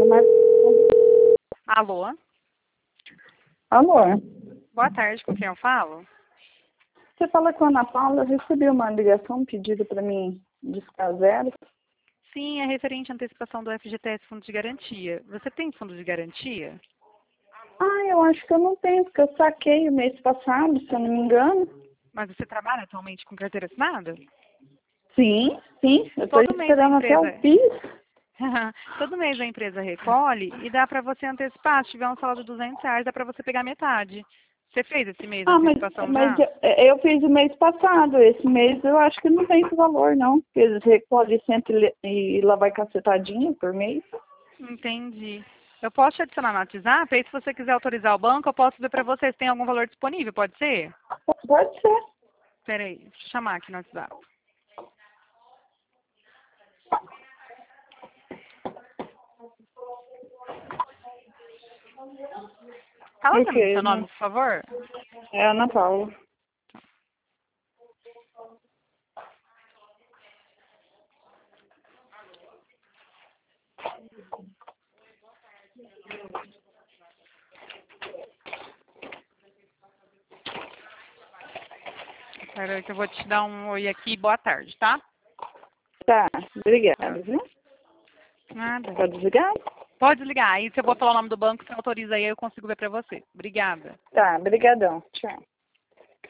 Mas... Alô? Alô? Boa tarde, com quem eu falo? Você fala com a Ana Paula, eu recebi uma ligação, um pedido para mim discar zero. Sim, é referente à antecipação do FGTS Fundo de Garantia. Você tem fundo de garantia? Ah, eu acho que eu não tenho, porque eu saquei o mês passado, se eu não me engano. Mas você trabalha atualmente com carteira assinada? Sim, sim, eu estou Todo mês a esperando até o empresa... PIS. Todo mês a empresa recolhe e dá para você antecipar. Se tiver um salário de R$ 200, dá para você pegar metade. Você fez esse mês a Ah, antecipação mas já? eu fiz o mês passado, esse mês eu acho que não tem esse valor, não. Porque eles recolhem sempre e lá vai cacetadinho por mês. Entendi. Eu posso te adicionar no WhatsApp? Aí se você quiser autorizar o banco, eu posso ver para você se tem algum valor disponível, pode ser? Pode ser. Espera aí, deixa eu chamar aqui no WhatsApp. Fala pra mim Ok, seu nome, por favor. é a Ana Paula. Espera aí que eu vou te dar um oi aqui. Boa tarde, tá? Tá, Tá. obrigada, viu? Nada. Pode desligar? Pode desligar. Aí se eu vou falar o nome do banco, você autoriza aí, eu consigo ver pra você. Obrigada. Tá, brigadão. Tchau.